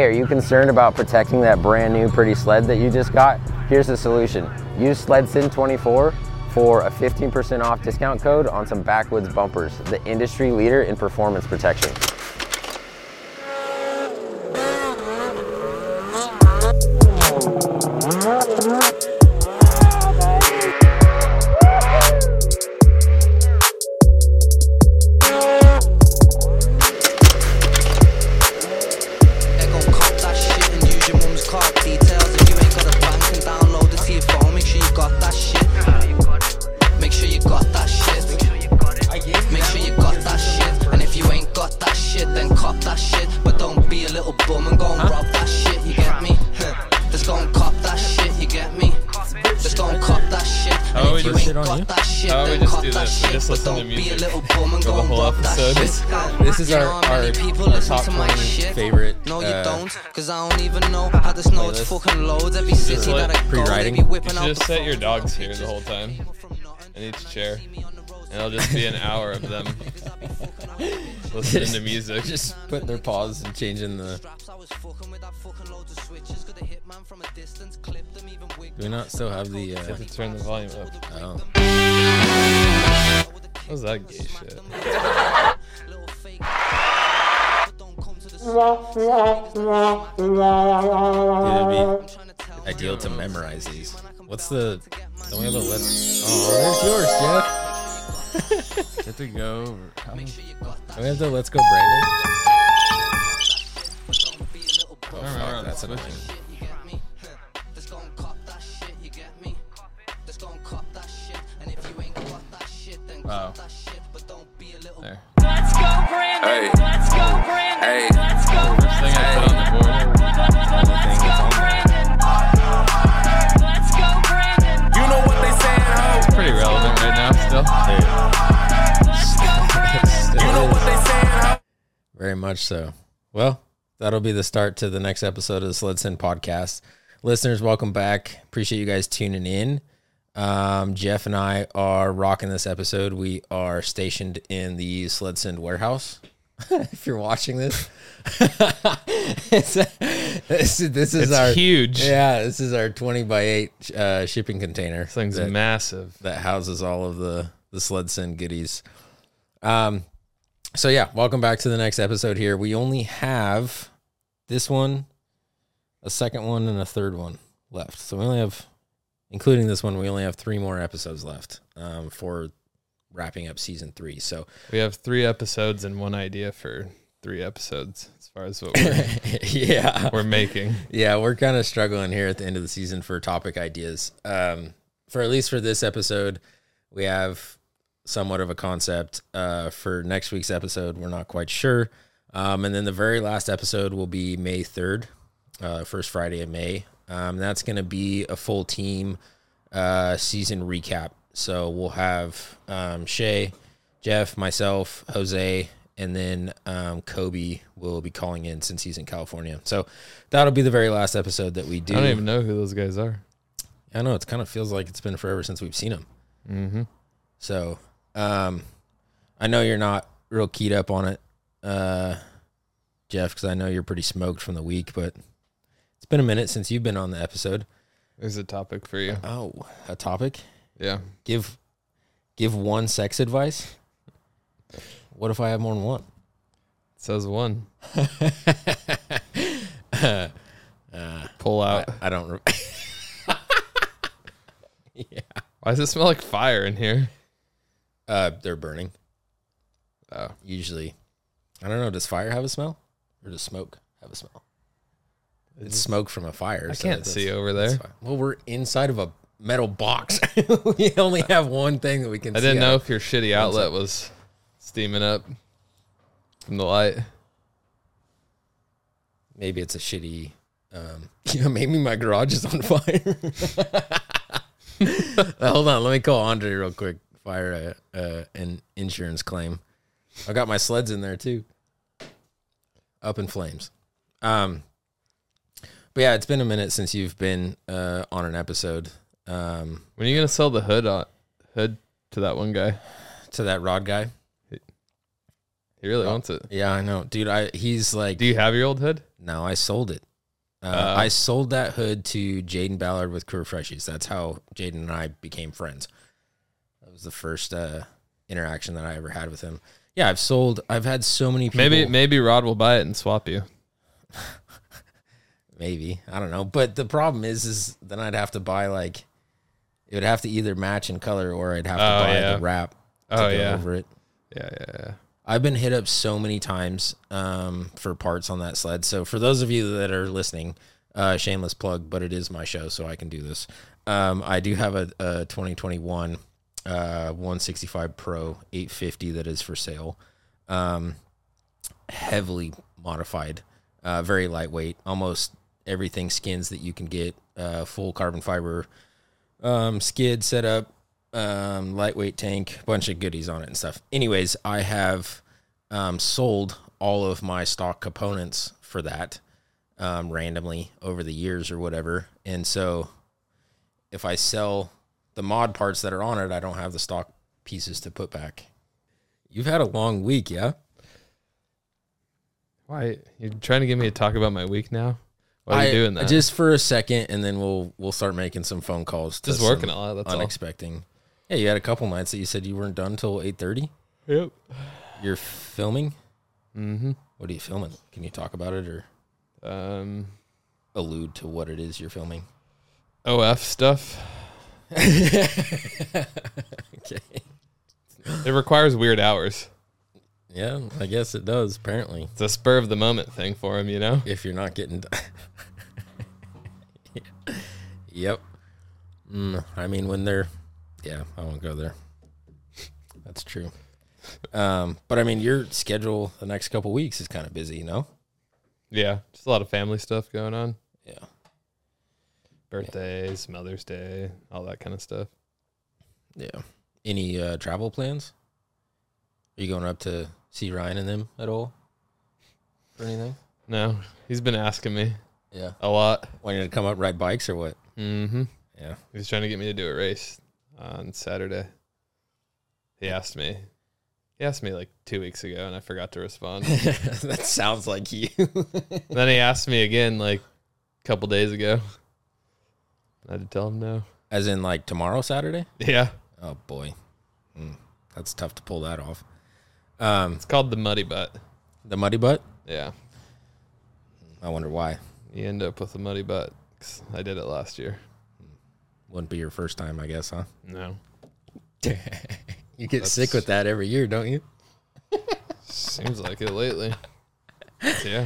are you concerned about protecting that brand new pretty sled that you just got? Here's the solution. Use SledSyn24 for a 15% off discount code on some Backwoods bumpers, the industry leader in performance protection. This is our top 20 favorite cause I don't even know how to know it's fucking loads every city that I go. Pre-writing. You should just set your dogs here the whole time in each chair, and it'll just be an hour of them listening to music, just putting their paws and changing the. Do we not still have the? You have to turn the volume up. Oh. What was that gay shit? Dude, it'd be ideal to memorize these. What's the? Don't we have a let's? Oh, there's yours, Jeff. Get to go. Don't we have the let's go, Brandon? Oh, fuck, that's annoying. Wow. There. Let's go, Brandon. Hey. Let's go, Brandon. Hey. Let's go, First thing I put on the board. Let's go, Brandon. Let's go, Brandon. You know what they saying, ho? It's pretty relevant right now still. You know what they saying, ho? Very much so. Well, that'll be the start to the next episode of the SledSyn podcast. Listeners, welcome back. Appreciate you guys tuning in. Jeff and I are rocking this episode. We are stationed in the SledSyn warehouse. If you're watching this, this is our huge. Yeah, this is our 20 by 8 shipping container. This thing's massive. That houses all of the SledSyn goodies. So yeah, welcome back to the next episode here. We only have this one, a second one, and a third one left. So we only have, including this one, we only have 3 more episodes left for wrapping up season 3. So We have 3 episodes and one idea for 3 episodes as far as what we're, we're making. Yeah, we're kind of struggling here at the end of the season for topic ideas. For at least for this episode, we have somewhat of a concept. For next week's episode, we're not quite sure. And then the very last episode will be May 3rd, first Friday of May. That's going to be a full team season recap. So we'll have Shay, Jeff, myself, Jose, and then Kobe will be calling in since he's in California. So that'll be the very last episode that we do. I don't even know who those guys are. I know, it kind of feels like it's been forever since we've seen them. Mm-hmm. So I know you're not real keyed up on it, Jeff, because I know you're pretty smoked from the week, but it's been a minute since you've been on the episode. There's a topic for you. Oh, a topic? Yeah. Give one sex advice. What if I have more than one? It says 1. Pull out. I don't. Yeah. Why does it smell like fire in here? They're burning. Oh. Usually. I don't know. Does fire have a smell? Or does smoke have a smell? It's smoke from a fire. I can't see over there. Well, we're inside of a metal box. We only have one thing that we can see. I didn't know if your shitty outlet was steaming up from the light. Maybe it's a shitty... maybe my garage is on fire. Hold on. Let me call Andre real quick. Fire an insurance claim. I got my sleds in there too. Up in flames. But yeah, it's been a minute since you've been on an episode. When are you gonna sell the hood to that one guy? To that Rod guy? He really wants it. Yeah, I know. Dude, he's like... Do you have your old hood? No, I sold it. I sold that hood to Jaden Ballard with Crew Freshies. That's how Jaden and I became friends. That was the first interaction that I ever had with him. Yeah, I've had so many people. Maybe Rod will buy it and swap you. Maybe. I don't know. But the problem is then I'd have to buy it would have to either match in color or I'd have to buy the wrap to go over it. Yeah. I've been hit up so many times for parts on that sled. So for those of you that are listening, shameless plug, but it is my show, so I can do this. I do have a 2021 165 Pro 850 that is for sale. Heavily modified, very lightweight, almost everything skins that you can get, full carbon fiber skid setup, lightweight tank, bunch of goodies on it and stuff. Anyways, I have sold all of my stock components for that randomly over the years or whatever. And so if I sell the mod parts that are on it, I don't have the stock pieces to put back. You've had a long week, yeah? Why? You're trying to get me to talk about my week now? Why are you doing that? Just for a second, and then we'll start making some phone calls. Just working a lot, that's unexpected. Yeah, you had a couple nights that you said you weren't done till 8:30. Yep. You're filming? Mm-hmm. What are you filming? Can you talk about it or allude to what it is you're filming? OF stuff. Okay. It requires weird hours. Yeah, I guess it does, apparently. It's a spur of the moment thing for him, you know? If you're not getting done. Yep. I mean, when they're... Yeah, I won't go there. That's true. But, I mean, your schedule the next couple weeks is kind of busy, you know? Yeah, just a lot of family stuff going on. Yeah. Birthdays, Mother's Day, all that kind of stuff. Yeah. Any travel plans? Are you going up to see Ryan and them at all? For anything? No, he's been asking me. Yeah. A lot. Wanting to come up ride bikes or what? Mm-hmm. Yeah. He's trying to get me to do a race on Saturday. He asked me like 2 weeks ago, and I forgot to respond. That sounds like you. Then he asked me again like a couple days ago. I had to tell him no. As in like tomorrow, Saturday? Yeah. Oh, boy. That's tough to pull that off. It's called the Muddy Butt. The Muddy Butt? Yeah. I wonder why. You end up with a muddy butt. 'Cause I did it last year. Wouldn't be your first time, I guess, huh? No. You get sick with that every year, don't you? Seems like it lately. Yeah.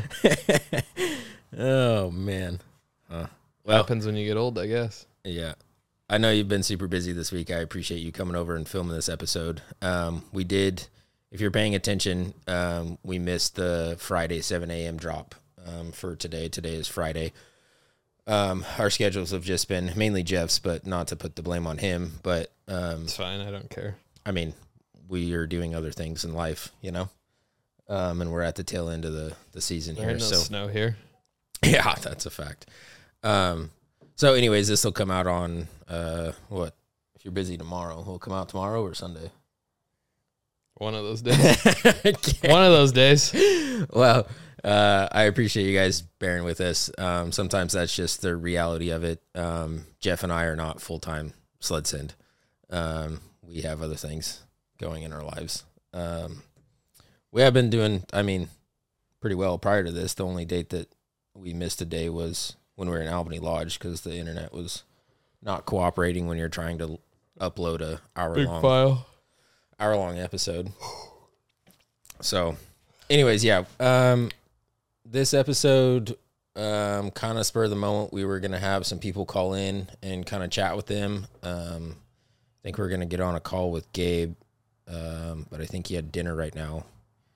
Oh, man. Well, Happens when you get old, I guess. yeah. I know you've been super busy this week. I appreciate you coming over and filming this episode. We did, if you're paying attention, we missed the Friday 7 a.m. drop for today. Today is Friday. Our schedules have just been mainly Jeff's, but not to put the blame on him. But It's fine. I don't care. I mean, we are doing other things in life, you know, and we're at the tail end of the season There here. ain't no So snow here. yeah, that's a fact. So anyways, this will come out on, what? If you're busy tomorrow, will it come out tomorrow or Sunday? One of those days. One of those days. Well, I appreciate you guys bearing with us. Sometimes that's just the reality of it. Jeff and I are not full-time sled send. We have other things going in our lives. We have been doing, I mean, pretty well prior to this. The only date that we missed a day was when we were in Albany Lodge because the internet was not cooperating when you're trying to upload a hour-long episode. So, anyways, yeah. This episode, kind of spur of the moment, we were going to have some people call in and kind of chat with them. I think we're going to get on a call with Gabe, but I think he had dinner right now.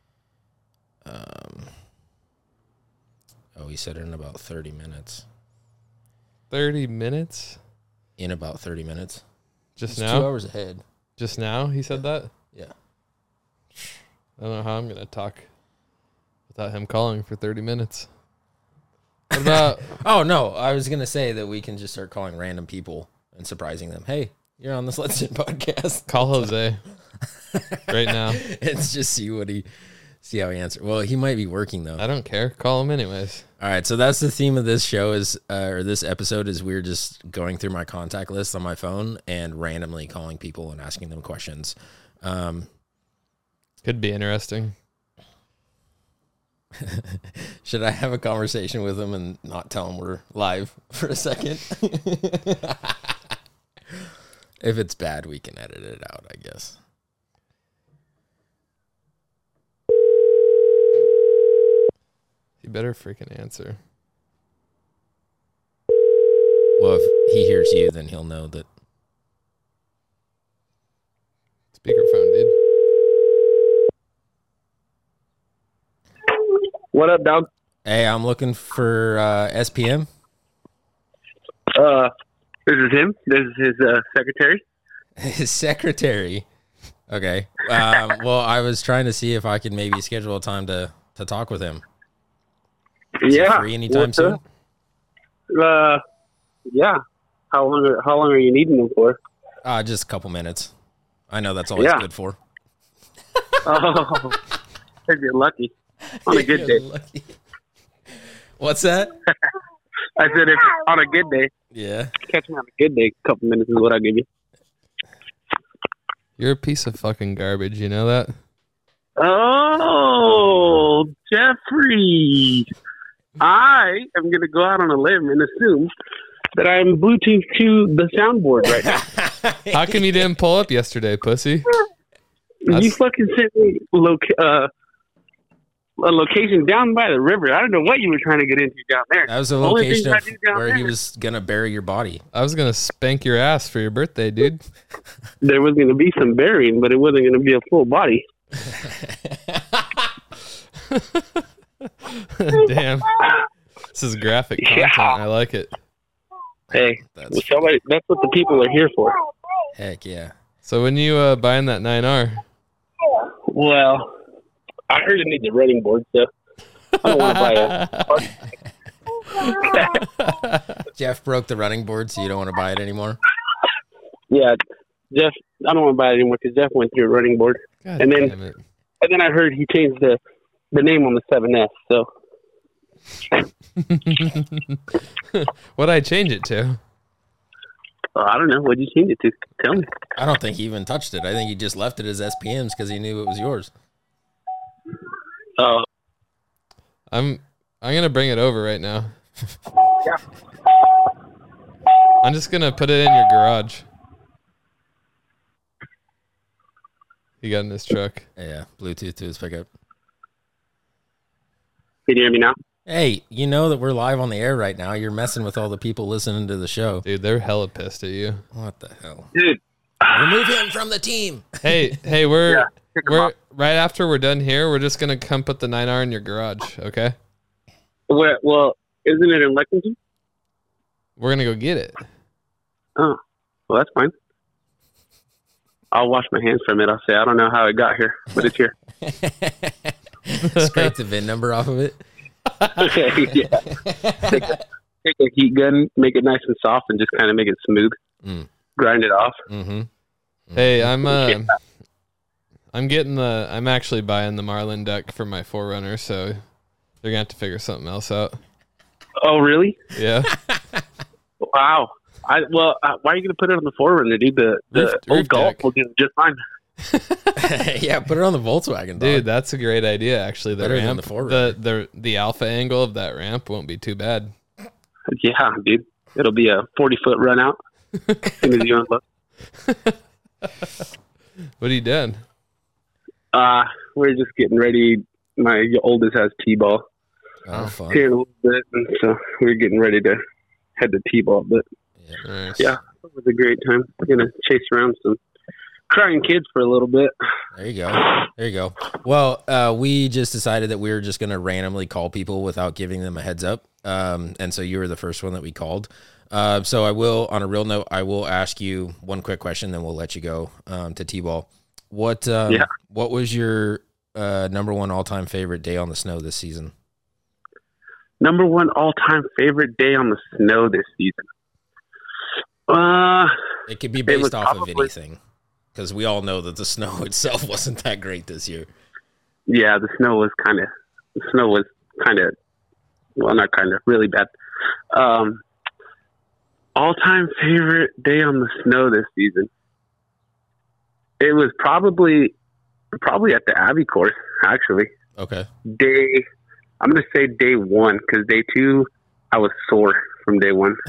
He said in about 30 minutes. 30 minutes? In about 30 minutes. Just He's now? 2 hours ahead. Just now he said that? Yeah. I don't know how I'm going to talk without him calling for 30 minutes. What about... Oh, no. I was going to say that we can just start calling random people and surprising them. Hey, you're on the Let's Sit podcast. Call Jose right now. And just see what See how he answers. Well, he might be working though. I don't care. Call him anyways. All right, so that's the theme of this show is, or this episode is we're just going through my contact list on my phone and randomly calling people and asking them questions. Could be interesting. Should I have a conversation with them and not tell them we're live for a second? If it's bad, we can edit it out, I guess. You better freaking answer. Well, if he hears you, then he'll know that. Speakerphone, dude. What up, dog? Hey, I'm looking for SPM. This is him. This is his secretary. His secretary. Okay. Well, I was trying to see if I could maybe schedule a time to talk with him. Is he Yeah. free anytime What's soon? up? Yeah. How long are you needing him for? Just a couple minutes. I know that's all he's Yeah. good for. Oh, if you're lucky. On a good You're day. lucky. What's that? I said if on a good day. Yeah. Catch me on a good day. A couple minutes is what I give you. You're a piece of fucking garbage. You know that? Oh, Jeffrey. I am going to go out on a limb and assume that I'm Bluetooth to the soundboard right now. How come you didn't pull up yesterday, pussy? You fucking sent me a location down by the river. I don't know what you were trying to get into down there. That was the Only thing location I of do down where he there- was going to bury your body. I was gonna spank your ass for your birthday, dude. There was going to be some burying, but it wasn't going to be a full body. Damn. This is graphic content. Yeah. I like it. Hey, That's that's what the people are here for. heck yeah. So when you buying that 9R? Well, I heard it needs a running board, so I don't want to buy it. Jeff broke the running board, so you don't want to buy it anymore. Yeah, Jeff, I don't want to buy it anymore because Jeff went through a running board. God And then- damn it. And then I heard he changed the name on the 7S, so What'd I change it to? I don't know. What'd you change it to? Tell me. I don't think he even touched it. I think he just left it as SPMs because he knew it was yours. Oh, I'm gonna bring it over right now. I'm just gonna put it in your garage. He got in his truck. Yeah, Bluetooth to his pickup. can you hear me now? Hey, you know that we're live on the air right now. You're messing with all the people listening to the show. Dude, they're hella pissed at you. What the hell? Dude, Remove him from the team. Hey, we're Yeah, pick 'em we're up. right after we're done here, we're just gonna come put the 9R in your garage, okay? well, isn't it in Lexington? We're gonna go get it. Oh, well, that's fine. I'll wash my hands from it. I'll say I don't know how it got here, but it's here. Scrape the VIN number off of it. Yeah. Take a heat gun, make it nice and soft, and just kind of make it smooth. Mm. Grind it off. Mm-hmm. Hey, I'm actually buying the Marlin deck for my 4Runner, so they're gonna have to figure something else out. Oh, really? Yeah. Wow. Why are you going to put it on the 4Runner, dude? The Roof old Golf deck. will do just fine. Yeah, put it on the Volkswagen, dog. Dude, that's a great idea actually. The Better than ramp, the 4Runner. the alpha angle of that ramp won't be too bad. Yeah, dude. It'll be a 40-foot run out as soon as you unload. What are you doing? We're just getting ready. My oldest has T-ball Oh, fun. here in a little bit, and so we're getting ready to head to T-ball. But Nice. yeah, it was a great time. We're going to chase around some crying kids for a little bit. There you go. There you go. Well, we just decided that we were just going to randomly call people without giving them a heads up. And so you were the first one that we called. So I will, on a real note, I will ask you one quick question, then we'll let you go to T-ball. What was your number one all-time favorite day on the snow this season? Number one all-time favorite day on the snow this season. It could be was based off of probably- anything, because we all know that the snow itself wasn't that great this year. yeah, the snow was kind of well, not kind of, really bad. All-time favorite day on the snow this season. It was probably at the Abbey course, actually. Okay. I'm going to say day one, because day two, I was sore from day one.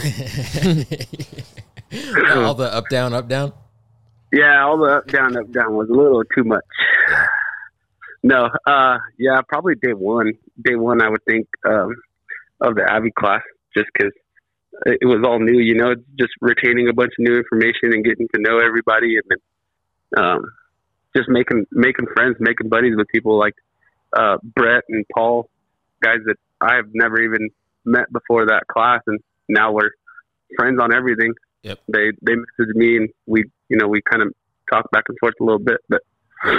All the up, down, up, down? Yeah, all the up, down was a little too much. No, yeah, probably day one. Day one, I would think, of the Abbey class, just because it was all new, you know, just retaining a bunch of new information and getting to know everybody, and then just making friends, making buddies with people like Brett and Paul, guys that I've never even met before that class, and now we're friends on everything. Yep. They messaged me, and we kind of talked back and forth a little bit, but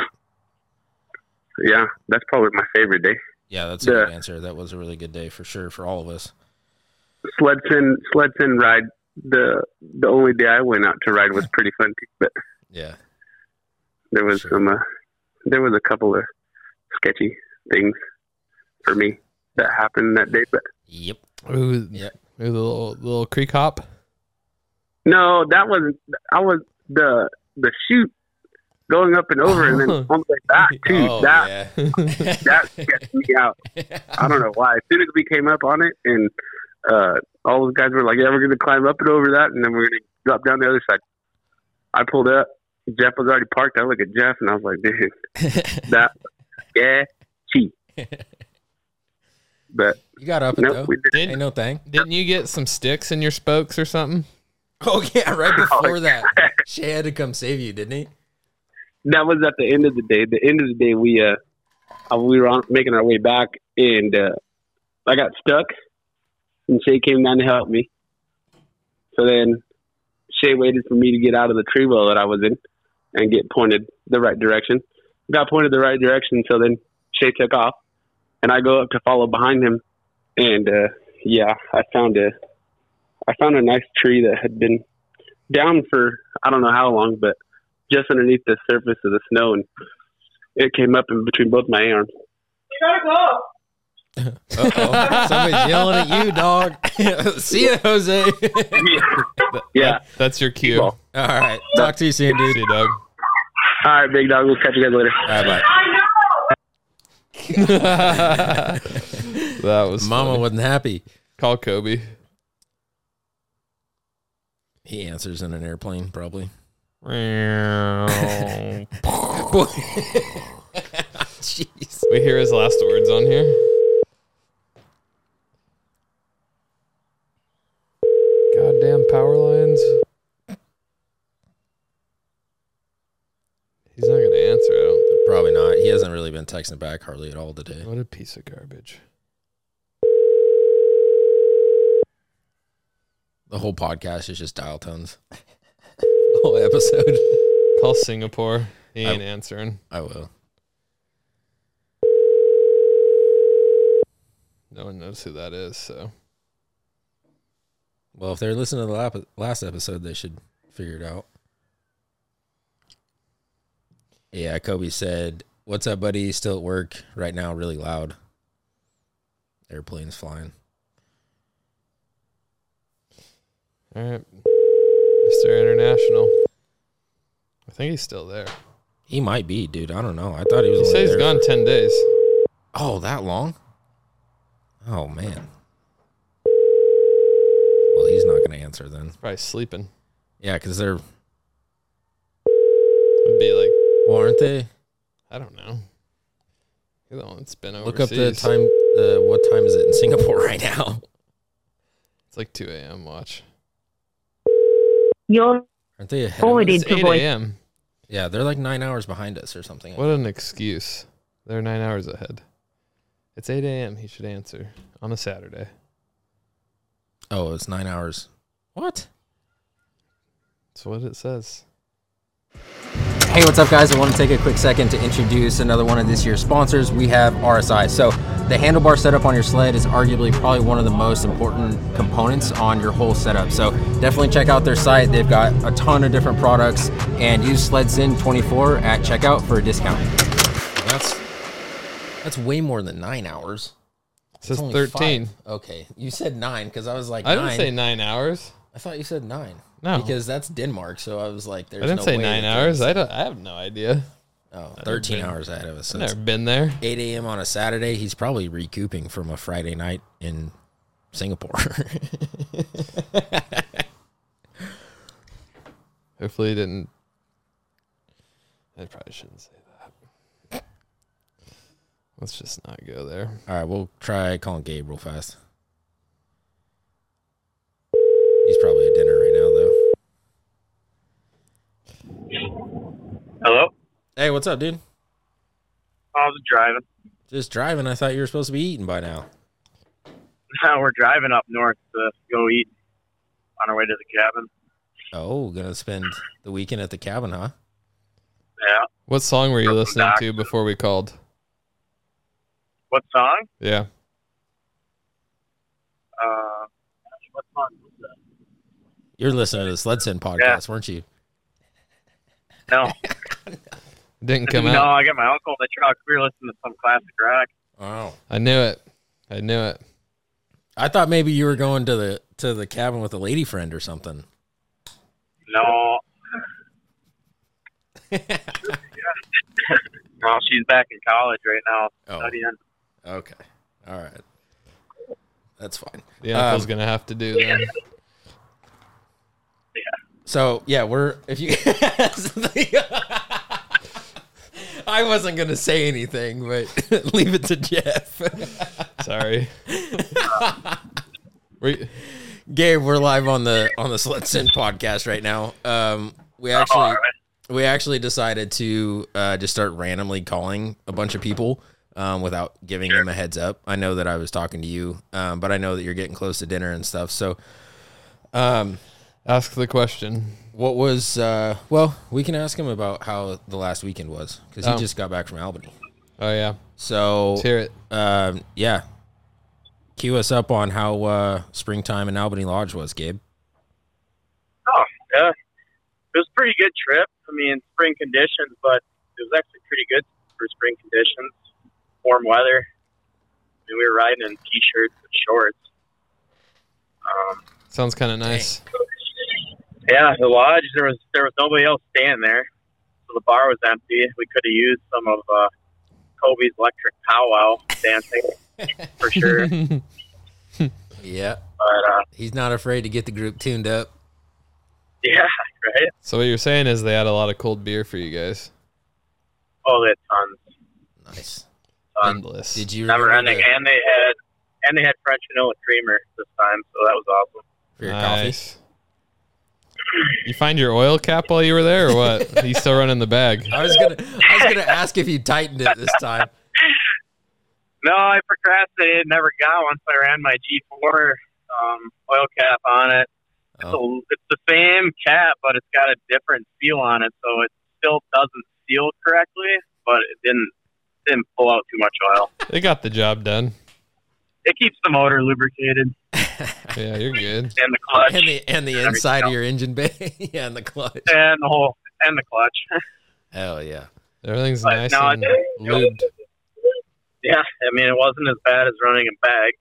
yeah, that's probably my favorite day. Yeah, that's a good answer. That was a really good day for sure for all of us. Sledson ride. The only day I went out to ride was pretty fun too, but yeah, there was a couple of sketchy things for me that happened that day. But yep. Ooh, the little creek hop. no, that wasn't. I was the chute going up and over, and then on the way back too. Oh, that sketched me out. I don't know why. As soon as we came up on it, and all those guys were like, "Yeah, we're going to climb up and over that, and then we're going to drop down the other side." I pulled up. Jeff was already parked. I look at Jeff, and I was like, "Dude, that sketchy." But you got up it nope, though. we didn't. Ain't no thing. Didn't you get some sticks in your spokes or something? Oh yeah, right before that, Shay had to come save you, didn't he? That was at the end of the day. The end of the day, we were making our way back, and I got stuck, and Shay came down to help me. So then Shay waited for me to get out of the tree well that I was in and get pointed the right direction. Got pointed the right direction, so then Shay took off, and I go up to follow behind him, and yeah, I found a nice tree that had been down for I don't know how long, but just underneath the surface of the snow, and it came up in between both my arms. You gotta go. Uh-oh. Somebody's yelling at you, dog. See ya, Jose. Yeah. That's your cue. Well, All right. Talk to you soon, dude. See you, Doug. all right, big dog. We'll catch you guys later. All right, bye. That was Mama funny. wasn't happy. Call Kobe. He answers in an airplane, probably. Jeez. We hear his last words on here. Goddamn power lines. He's not going to answer, I don't think. Probably not. He hasn't really been texting back hardly at all today. What a piece of garbage. The whole podcast is just dial tones. The whole episode. Call Singapore. He ain't answering. I will. No one knows who that is, so. Well, if they're listening to the last episode, they should figure it out. Yeah, Kobe said, "What's up, buddy? Still at work right now, really loud. Airplanes flying." All right. Mr. International. I think he's still there. He might be, dude. I don't know. I thought he was He only said he's there gone 10 days. Oh, that long? Oh, man. Well, he's not going to answer then. Probably sleeping. Yeah, because they're... Would be like, Well, aren't they? I don't know. You're the one that's been overseas. Look up the time. What time is it in Singapore right now? It's like 2 a.m. Watch. You're Aren't they ahead? forwarded It's to 8 voice. a.m. Yeah, they're like 9 hours behind us or something. What an excuse. They're 9 hours ahead. It's 8 a.m. He should answer on a Saturday. Oh, it's 9 hours. What? That's what it says. Hey, what's up, guys? I want to take a quick second to introduce another one of this year's sponsors. We have RSI. So the handlebar setup on your sled is arguably probably one of the most important components on your whole setup. So definitely check out their site. They've got a ton of different products, and use SledSyn24 at checkout for a discount. That's way more than 9 hours. It says It's only 13. 5. Okay, you said 9 because I was like, I 9. didn't say 9 hours. I thought you said 9. No. Because that's Denmark. So I was like, there's I didn't no say way 9 that hours. there's- I have no idea. Oh, 13 been- hours ahead of us. So I've it's never been there. 8 a.m. on a Saturday. He's probably recouping from a Friday night in Singapore. Hopefully he didn't. I probably shouldn't say that. Let's just not go there. All right, we'll try calling Gabe real fast. He's probably at dinner right now, though. Hello? Hey, what's up, dude? I was driving. Just driving. I thought you were supposed to be eating by now. Now we're driving up north to go eat on our way to the cabin. Oh, gonna spend the weekend at the cabin, huh? Yeah. What song were you Welcome listening back. to before we called? What song? Yeah. What song was that? You're listening to the Sled Sin podcast, weren't you? No. Didn't come No, out. I got my uncle in the truck. We were listening to some classic rock. Oh, I knew it. I knew it. I thought maybe you were going to the cabin with a lady friend or something. No. No, she's back in college right now Oh. studying. Okay, all right, that's fine. The uncle's gonna have to do then. So yeah, if you. I wasn't gonna say anything, but leave it to Jeff. Sorry. Gabe, we're live on the Sled Sin podcast right now. We actually decided to just start randomly calling a bunch of people without giving them a heads up. I know that I was talking to you, but I know that you're getting close to dinner and stuff. So, Ask the question. what was well, we can ask him about how the last weekend was because he just got back from Albany. Oh yeah. So Let's hear it. yeah. Cue us up on how springtime in Albany Lodge was, Gabe. Oh, yeah. It was a pretty good trip. I mean, spring conditions, but it was actually pretty good for spring conditions. Warm weather. I mean, we were riding in t-shirts and shorts. Sounds kind of nice. Yeah, the lodge, there was nobody else staying there. So the bar was empty. We could have used some of Kobe's electric powwow dancing for sure. Yeah. But, He's not afraid to get the group tuned up. yeah, right? So what you're saying is they had a lot of cold beer for you guys. Oh, they had tons. Nice. Endless. Did you Never remember ending. And they had French vanilla creamer this time, so that was awesome. for your coffee? Nice. You find your oil cap while you were there, or what? You still running the bag? I was gonna ask if you tightened it this time. No, I procrastinated, never got one, so I ran my G4 oil cap on it. Oh. So it's the same cap, but it's got a different seal on it, so it still doesn't seal correctly, but it didn't pull out too much oil. They got the job done. It keeps the motor lubricated Yeah, you're good. and the clutch and the inside of your engine bay. Yeah, and the clutch. and the clutch. Hell yeah. Everything's But nice no, and lubed. Yeah, I mean, it wasn't as bad as running a bag,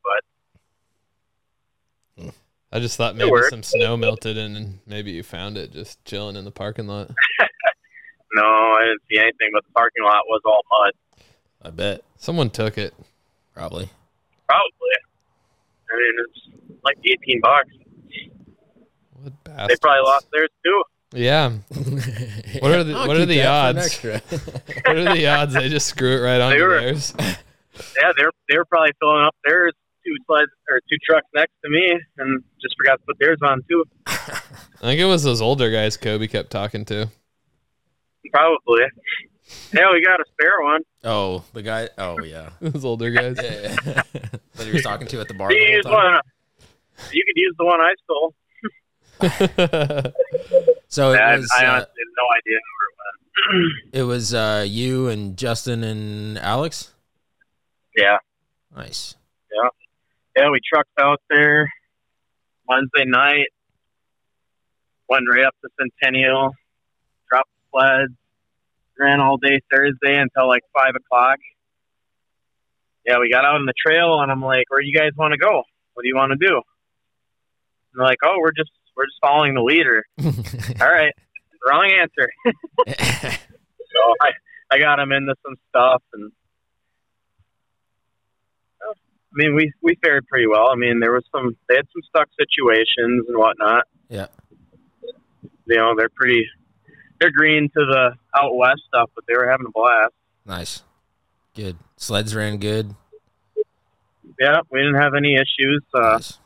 but I just thought maybe worked. some snow melted and maybe you found it just chilling in the parking lot. no, I didn't see anything, but the parking lot was all mud. I bet. Someone took it. Probably. Probably. I mean, it's like $18. What bastards. They probably lost theirs too. Yeah. What are the I'll what are keep the that for an odds? extra. What are the odds they just screw it right onto were- theirs? Yeah, they were probably filling up theirs, two trucks next to me, and just forgot to put theirs on too. I think it was those older guys Kobe kept talking to. Probably. Yeah, we got a spare one. Oh, the guy. Oh, yeah. Those older guys. Yeah. That he was talking to at the bar You the could use whole time. one. You could use the one I stole. So I it was. honestly have no idea where it went. It was you and Justin and Alex. Yeah. Nice. Yeah, we trucked out there Wednesday night, went right up to Centennial, dropped the sleds, ran all day Thursday until like 5 o'clock. yeah, we got out on the trail, and I'm like, where do you guys want to go? What do you want to do? And they're like, oh, we're just following the leader. All right, wrong answer. So I got them into some stuff, and I mean, we fared pretty well. I mean, they had some stuck situations and whatnot. Yeah. You know, they're green to the out west stuff, but they were having a blast. Nice. Good. Sleds ran good. Yeah, we didn't have any issues. Nice.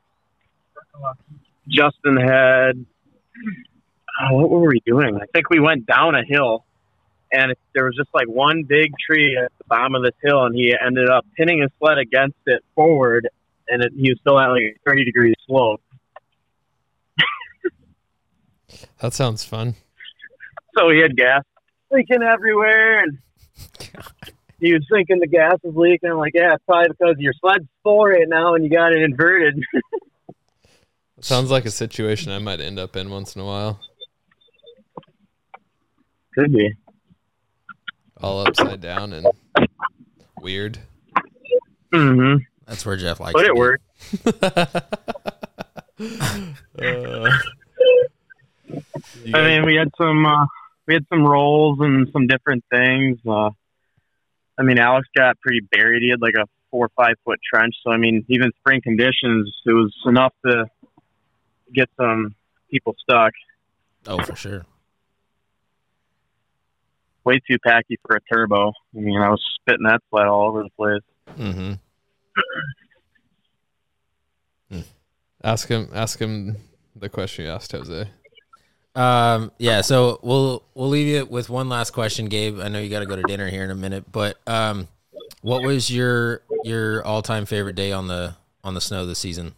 Justin had, what were we doing? I think we went down a hill, and there was just like one big tree at the bottom of this hill, and he ended up pinning his sled against it forward, and he was still at like a 30-degree slope. That sounds fun. So he had gas leaking everywhere, and he was thinking the gas was leaking. I'm like, yeah, it's probably because your sled's full right now and you got it inverted. Sounds like a situation I might end up in once in a while. Could be. All upside down and weird. Mm-hmm. That's where Jeff likes But to it be. worked. I mean, we had some rolls and some different things. I mean, Alex got pretty buried. He had like a 4 or 5 foot trench. So I mean, even spring conditions, it was enough to get some people stuck. Oh, for sure. Way too packy for a turbo. I mean, I was spitting that sled all over the place. Mm-hmm. Ask him the question you asked Jose. Yeah, so we'll leave you with one last question, Gabe. I know you got to go to dinner here in a minute, but what was your all-time favorite day on the snow this season?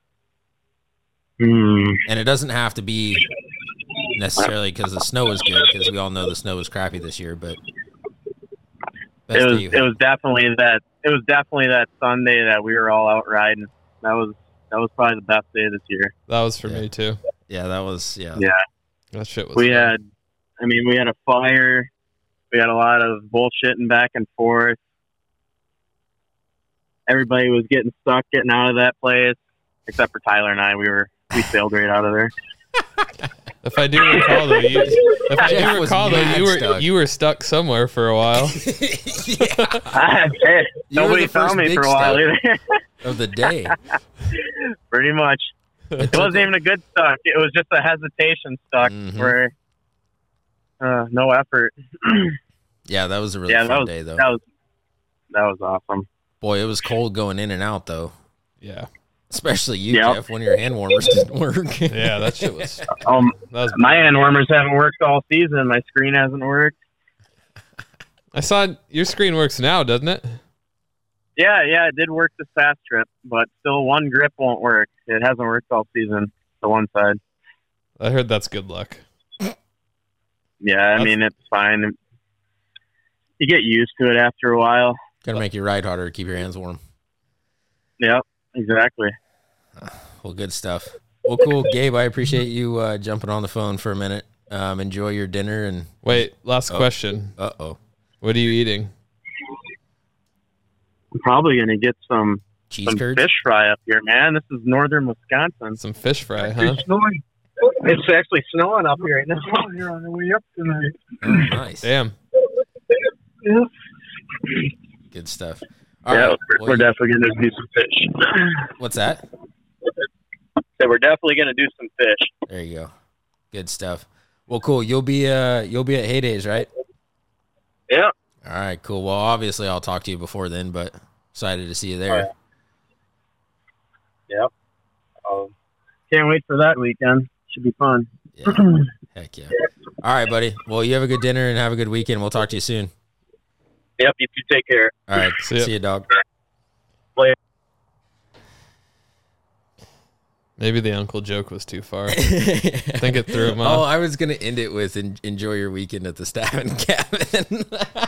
And it doesn't have to be necessarily because the snow was good, because we all know the snow was crappy this year. But it was definitely that Sunday that we were all out riding. That was probably the best day this year. That was for me too. Yeah, that was yeah. That shit was. We had a fire. We had a lot of bullshitting back and forth. Everybody was getting stuck getting out of that place, except for Tyler and I. We sailed right out of there. If I do recall, though, you were stuck somewhere for a while. Hey, nobody found me for a while either. Of the day. Pretty much. It wasn't even a good stuck. It was just a hesitation stuck where no effort. Yeah, that was a really fun day, though. That was awesome. Boy, it was cold going in and out, though. Yeah. Especially you, Jeff, when your hand warmers didn't work. Yeah, that shit was... my hand warmers haven't worked all season. My screen hasn't worked. I saw your screen works now, doesn't it? Yeah, it did work this past trip, but still one grip won't work. It hasn't worked all season, the one side. I heard that's good luck. Yeah, I mean, it's fine. You get used to it after a while. Got to make you ride harder to keep your hands warm. Yep, exactly. Well, good stuff. Well, cool. Gabe, I appreciate you jumping on the phone for a minute. Enjoy your dinner. And wait, last question. Uh-oh. What are you eating? I'm probably going to get some fish fry up here, man. This is northern Wisconsin. Some fish fry, huh? It's actually snowing up here right now. You're on the way up tonight. Oh, nice. Damn. Good stuff. All right. We're definitely going to do some fish. What's that? So we're definitely going to do some fish. There you go. Good stuff. Well, cool. You'll be at Heydays, right? Yeah. All right, cool. Well, obviously I'll talk to you before then, but excited to see you there. Yep. Can't wait for that weekend. Should be fun. Yeah. Heck yeah. All right, buddy. Well, you have a good dinner and have a good weekend. We'll talk to you soon. Yep, you two take care. All right. See you, dog. Later. Maybe the uncle joke was too far. I think it threw him off. Oh, I was going to end it with enjoy your weekend at the Staffing Cabin.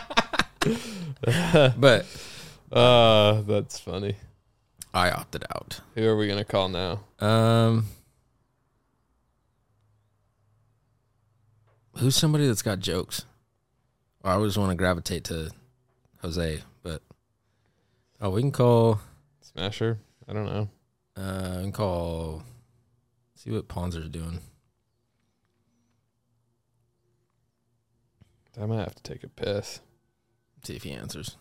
But that's funny. I opted out. Who are we going to call now? Who's somebody that's got jokes? I always want to gravitate to Jose, but Oh, we can call. Smasher. I don't know. We can call. See what Ponzer's doing. I might have to take a piss. See if he answers.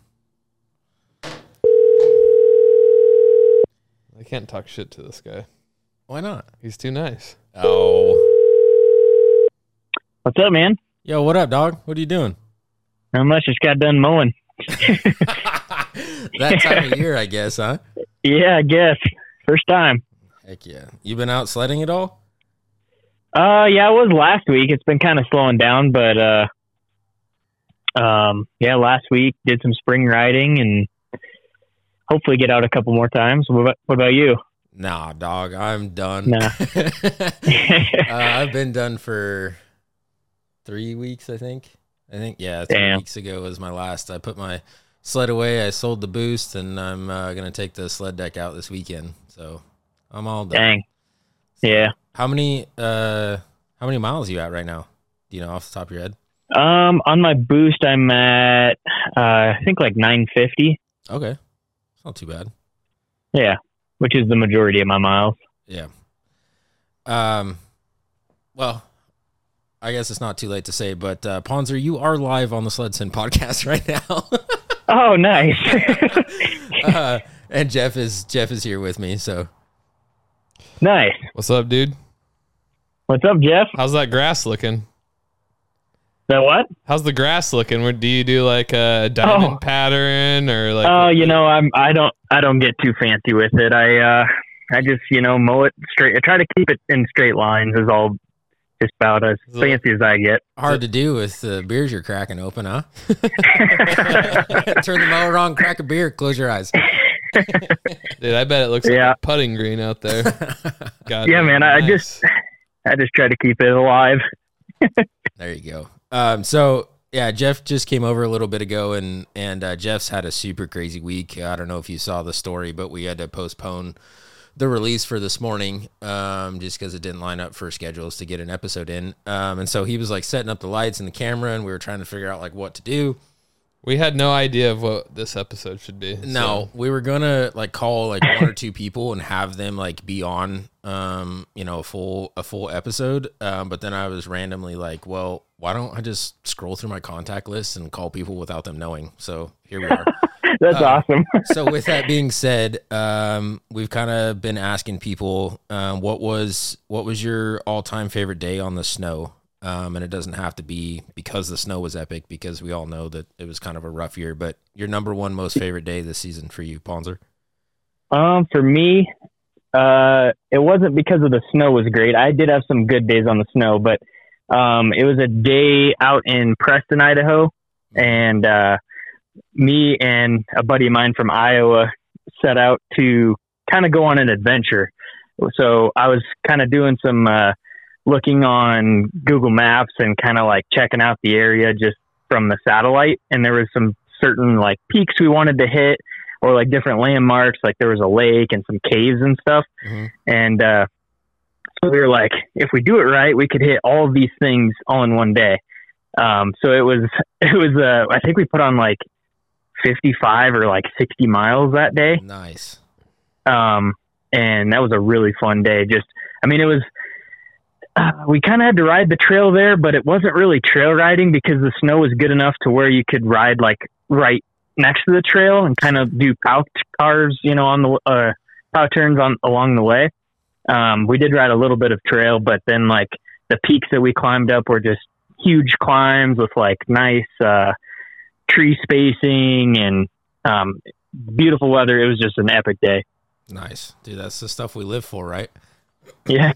I can't talk shit to this guy. Why not? He's too nice. Oh. What's up, man? Yo, what up, dog? What are you doing? Not much. Just got done mowing. That time of year, I guess, huh? Yeah, I guess. First time. Heck yeah. You been out sledding at all? Yeah, it was last week. It's been kind of slowing down, but yeah, last week did some spring riding and hopefully get out a couple more times. What about you? Nah, dog. I'm done. Nah. I've been done for 3 weeks, I think. Yeah, 3 weeks ago was my last. I put my sled away. I sold the boost, and I'm going to take the sled deck out this weekend. So I'm all done. Dang. Yeah. How many miles are you at right now? Do you know off the top of your head? On my boost, I'm at, I think like 950. Okay. It's not too bad. Yeah. Which is the majority of my miles. Yeah. Well, I guess it's not too late to say, but Ponzer, you are live on the Sled Sin podcast right now. Oh, nice. And Jeff is here with me, so. Nice. What's up, dude? What's up, Jeff? How's that grass looking? The what? How's the grass looking? Do you do like a diamond pattern or like? Oh, I don't get too fancy with it. I just mow it straight. I try to keep it in straight lines. Is all just about as fancy as I get. Hard to do with the beers you're cracking open, huh? Turn the mower on, crack a beer, close your eyes. Dude, I bet it looks like a putting green out there. God, yeah, man. nice. I just try to keep it alive. There you go. So yeah, Jeff just came over a little bit ago, and Jeff's had a super crazy week. I don't know if you saw the story, but we had to postpone the release for this morning, just because it didn't line up for schedules to get an episode in. And so he was like setting up the lights and the camera, and we were trying to figure out like what to do. We had no idea of what this episode should be. No, we were gonna like call like one or two people and have them like be on, a full episode. But then I was randomly like, well, why don't I just scroll through my contact list and call people without them knowing? So here we are. That's awesome. So with that being said, we've kind of been asking people, what was your all-time favorite day on the snow? And it doesn't have to be because the snow was epic, because we all know that it was kind of a rough year, but your number one most favorite day this season for you, Ponzer? For me, it wasn't because of the snow was great. I did have some good days on the snow, but it was a day out in Preston, Idaho, and me and a buddy of mine from Iowa set out to kind of go on an adventure. So I was kind of doing some looking on Google Maps and kind of like checking out the area just from the satellite. And there was some certain like peaks we wanted to hit, or like different landmarks. Like there was a lake and some caves and stuff. Mm-hmm. And so we were like, if we do it right, we could hit all of these things all in one day. So it was I think we put on like 55 or like 60 miles that day. Nice. And that was a really fun day. It was, we kind of had to ride the trail there, but it wasn't really trail riding because the snow was good enough to where you could ride like right next to the trail and kind of do pow cars, on the pow turns along the way. We did ride a little bit of trail, but then like the peaks that we climbed up were just huge climbs with like nice tree spacing and beautiful weather. It was just an epic day. Nice, dude. That's the stuff we live for, right? Yeah.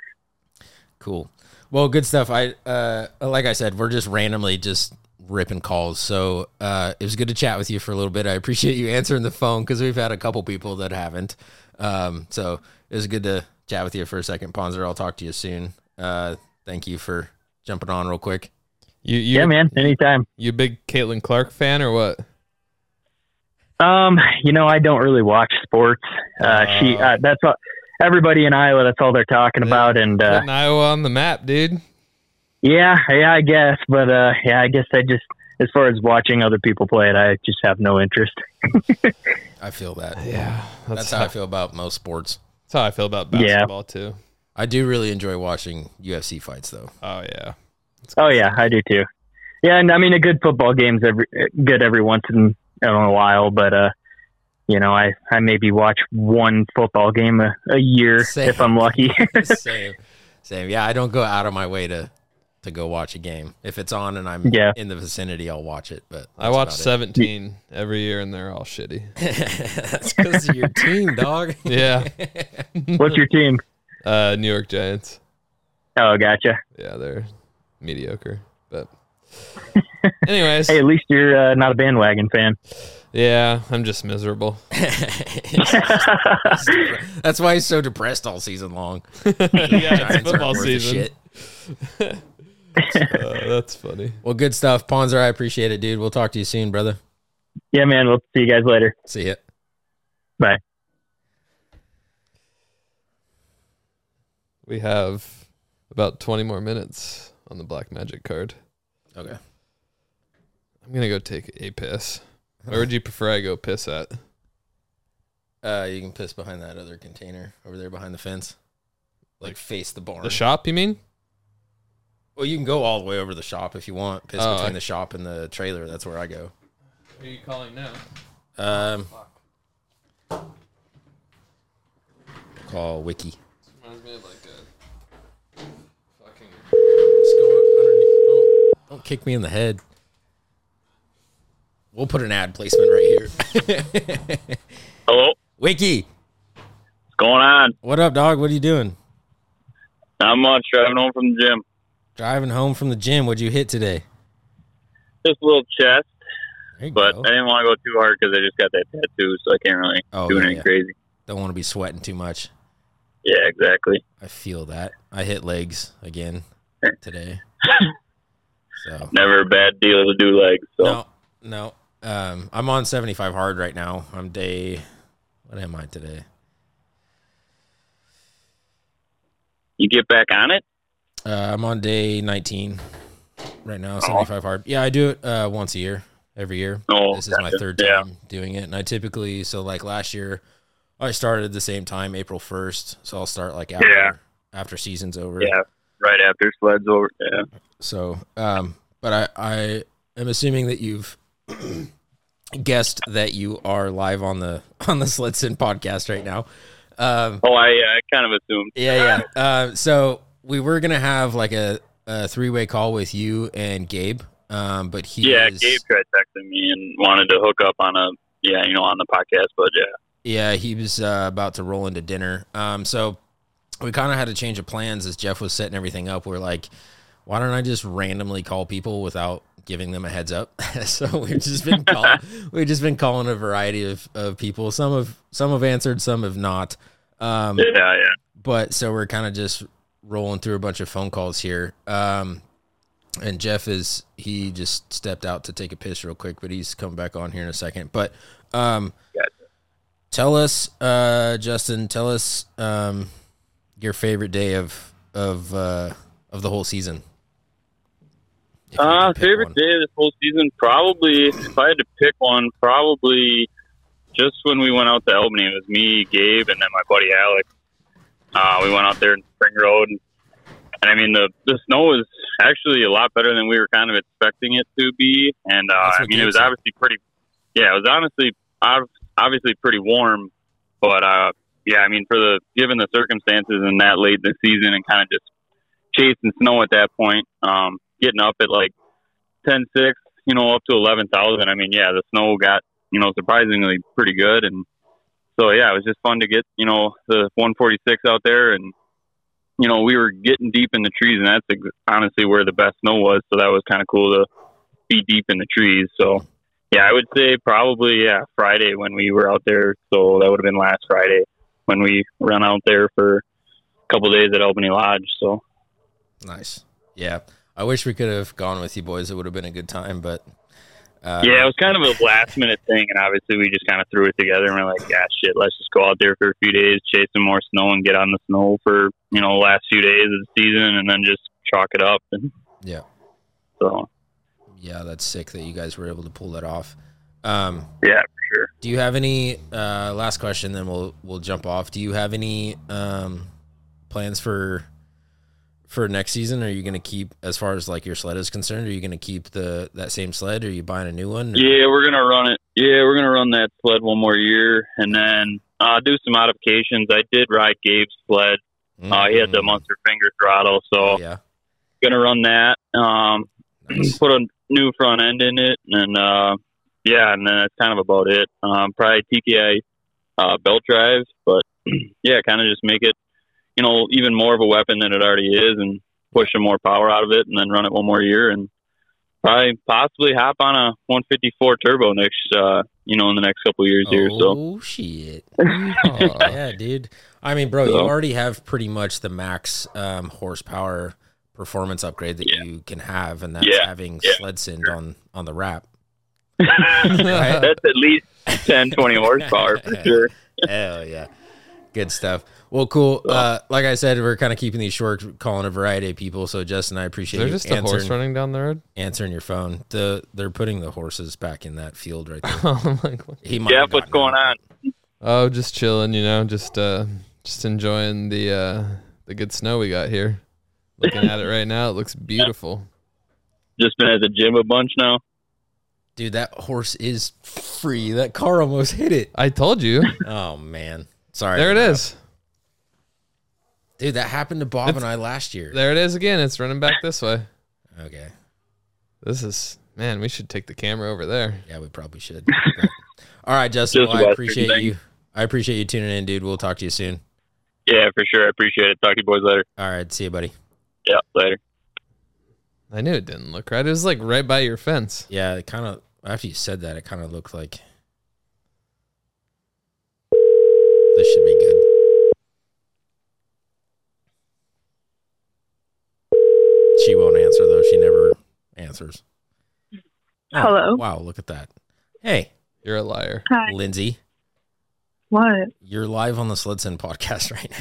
Cool. Well, good stuff. Like I said, we're just randomly just ripping calls. So it was good to chat with you for a little bit. I appreciate you answering the phone because we've had a couple people that haven't. So it was good to chat with you for a second, Ponzer. I'll talk to you soon. Thank you for jumping on real quick. Yeah, man. Anytime. You a big Caitlin Clark fan or what? I don't really watch sports. That's all. Everybody in Iowa, that's all they're talking about. And putting Iowa on the map, dude. Yeah, I guess. But I guess I just as far as watching other people play it, I just have no interest. I feel that. Yeah, That's how I feel about most sports. That's how I feel about basketball too. I do really enjoy watching UFC fights, though. Oh yeah. Oh yeah, I do too. Yeah, and I mean a good football game's good every once in a while, but you know, I maybe watch one football game a year if I'm lucky. Same. Yeah, I don't go out of my way to go watch a game. If it's on and I'm in the vicinity, I'll watch it. But I watch 17 every year, and they're all shitty. That's because of your team, dog. Yeah. What's your team? New York Giants. Oh, gotcha. Yeah, they're mediocre. But anyways. Hey, at least you're not a bandwagon fan. Yeah, I'm just miserable. That's why he's so depressed all season long. Yeah, it's football season. That's funny. Well, good stuff. Ponzer, I appreciate it, dude. We'll talk to you soon, brother. Yeah, man. We'll see you guys later. See ya. Bye. We have about 20 more minutes on the Black Magic card. Okay. I'm going to go take a piss. Where would you prefer I go piss at? You can piss behind that other container over there behind the fence. Like face the barn. The shop, you mean? Well, you can go all the way over the shop if you want. Piss between the shop and the trailer. That's where I go. Who are you calling now? Call Wiki. Reminds me of like a fucking... Just go underneath. Don't kick me in the head. We'll put an ad placement right here. Hello? Wiki. What's going on? What up, dog? What are you doing? Not much. Driving home from the gym. Driving home from the gym. What'd you hit today? Just a little chest. But I didn't want to go too hard because I just got that tattoo, so I can't really do anything crazy. Don't want to be sweating too much. Yeah, exactly. I feel that. I hit legs again today. So never a bad deal to do legs. So. No. I'm on 75 hard right now. I'm day... What am I today? You get back on it? I'm on day 19 right now, 75 hard. Yeah, I do it once a year, every year. This is my third time doing it. And I typically, so like last year, I started at the same time, April 1st. So I'll start like after season's over. Yeah, right after sled's over. Yeah. So, but I am assuming that you've guessed that you are live on the Sledson podcast right now. I kind of assumed. Yeah. So we were gonna have like a 3-way call with you and Gabe, but Gabe tried texting me and wanted to hook up on on the podcast, but he was about to roll into dinner. So we kind of had to change of plans as Jeff was setting everything up. We're like, why don't I just randomly call people without giving them a heads up? So we've just been calling a variety of people. Some have answered, some have not. But so we're kind of just rolling through a bunch of phone calls here. And Jeff he just stepped out to take a piss real quick, but he's coming back on here in a second. But tell us, Justin, your favorite day of the whole season. Favorite day of this whole season, probably, if I had to pick one, probably just when we went out to Albany. It was me, Gabe, and then my buddy Alex. We went out there in Spring Road, and I mean, the snow was actually a lot better than we were kind of expecting it to be. And I mean, it was obviously obviously pretty warm, but I mean, given the circumstances and that late in the season and kind of just chasing snow at that point, getting up at like 10:06, up to 11,000. I mean, the snow got, surprisingly pretty good. And so, it was just fun to get, the 146 out there. And, we were getting deep in the trees, and that's honestly where the best snow was. So that was kind of cool to be deep in the trees. So, I would say probably, Friday when we were out there. So that would have been last Friday when we ran out there for a couple days at Albany Lodge. So nice. Yeah. I wish we could have gone with you boys. It would have been a good time, but it was kind of a last minute thing, and obviously we just kind of threw it together and we're like, shit, let's just go out there for a few days, chase some more snow and get on the snow for, last few days of the season and then just chalk it up. And Yeah, that's sick that you guys were able to pull that off. Yeah, for sure. Do you have any last question? Then we'll jump off. Do you have any plans for next season? Are you going to keep, as far as like your sled is concerned, are you going to keep that same sled? Or are you buying a new one? Or? Yeah, we're gonna run it. Yeah, we're gonna run that sled one more year, and then do some modifications. I did ride Gabe's sled. He had the Munster finger throttle, so gonna run that. Nice. Put a new front end in it, and and then that's kind of about it. Probably TKI belt drives, but yeah, kind of just make it, even more of a weapon than it already is, and push some more power out of it, and then run it one more year, and probably possibly hop on a 154 turbo next, in the next couple of years here. So. Oh shit! Yeah, dude. I mean, bro, you already have pretty much the max horsepower performance upgrade that you can have, and that's having sled send on the wrap. Right? That's at least 10, 20 horsepower for sure. Hell yeah. Good stuff. Well, cool. Like I said, we're kind of keeping these short, calling a variety of people. So, Justin, I appreciate you just a horse running down the road? Answering your phone. They're putting the horses back in that field right there. Oh, my God. Jeff, what's going on? Oh, just chilling, just enjoying the good snow we got here. Looking at it right now, it looks beautiful. Just been at the gym a bunch now. Dude, that horse is free. That car almost hit it. I told you. Oh, man. Sorry. There it is. Dude, that happened to Bob and I last year. There it is again. It's running back this way. Okay. Man, we should take the camera over there. Yeah, we probably should. All right, Justin, I appreciate you. I appreciate you tuning in, dude. We'll talk to you soon. Yeah, for sure. I appreciate it. Talk to you boys later. All right. See you, buddy. Yeah, later. I knew it didn't look right. It was like right by your fence. Yeah, it kind of, after you said that, it kind of looked like this should be good. She won't answer, though. She never answers. Oh, hello. Wow, look at that. Hey. You're a liar. Hi. Lindsay. What? You're live on the Sledson podcast right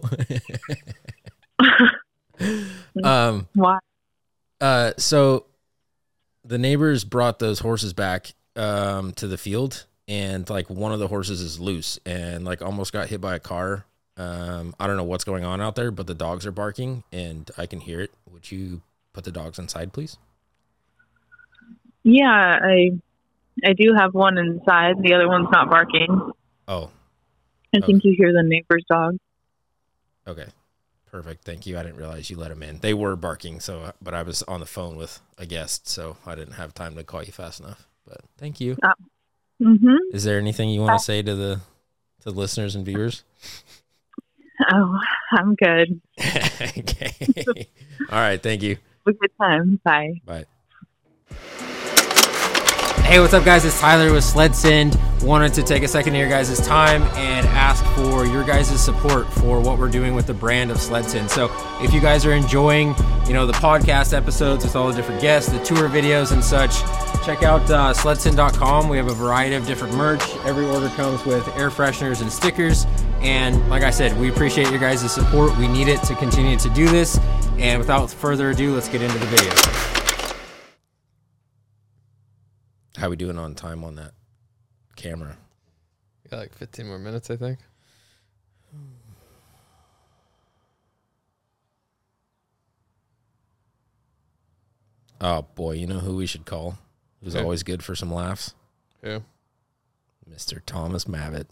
now. Why? So the neighbors brought those horses back to the field, and like one of the horses is loose and like almost got hit by a car. I don't know what's going on out there, but the dogs are barking and I can hear it. Would you put the dogs inside, please? Yeah, I do have one inside. The other one's not barking. Oh. I think you hear the neighbor's dog. Okay. Perfect. Thank you. I didn't realize you let them in. They were barking, but I was on the phone with a guest, so I didn't have time to call you fast enough. But thank you. Is there anything you want to say to the listeners and viewers? Oh, I'm good. Okay. All right. Thank you. Have a good time. Bye. Bye. Hey, what's up, guys? It's Tyler with Sled Send. Wanted to take a second of your guys' time and ask for your guys' support for what we're doing with the brand of Sled Send. So if you guys are enjoying, the podcast episodes with all the different guests, the tour videos and such, check out sledsend.com. We have a variety of different merch. Every order comes with air fresheners and stickers. And like I said, we appreciate your guys' support. We need it to continue to do this. And without further ado, let's get into the video. How we doing on time on that camera? Got like 15 more minutes, I think. Oh, boy. You know who we should call? Who's always good for some laughs? Who? Mr. Thomas Mavitt.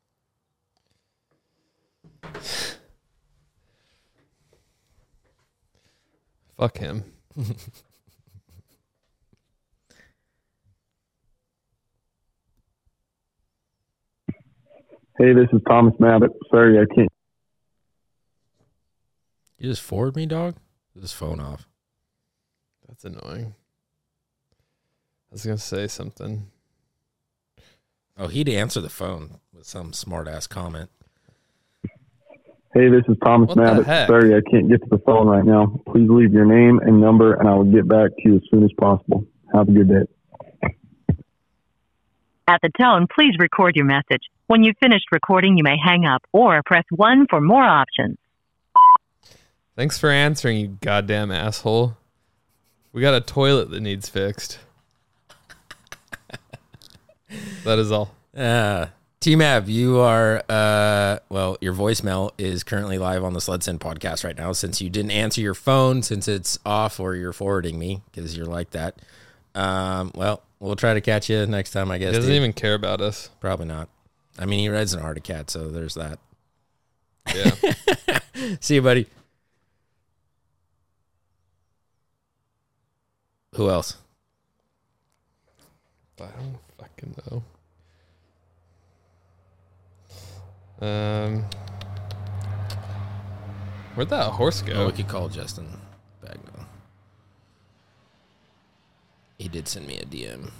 Fuck him. Hey, this is Thomas Mavitt. Sorry, I can't. You just forward me, dog? Is his phone off? That's annoying. I was going to say something. Oh, he'd answer the phone with some smart-ass comment. Hey, this is Thomas Mavitt. Sorry, I can't get to the phone right now. Please leave your name and number, and I will get back to you as soon as possible. Have a good day. At the tone, please record your message. When you've finished recording, you may hang up or press 1 for more options. Thanks for answering, you goddamn asshole. We got a toilet that needs fixed. That is all. T-Mab, you are, your voicemail is currently live on the Sled Send podcast right now. Since you didn't answer your phone, since it's off or you're forwarding me, because you're like that. We'll try to catch you next time, I guess. He doesn't even care about us. Probably not. I mean, he rides an Arctic Cat, so there's that. Yeah. See you, buddy. Who else? I don't fucking know. Where'd that horse go? Oh, we could call Justin Bagnall. He did send me a DM.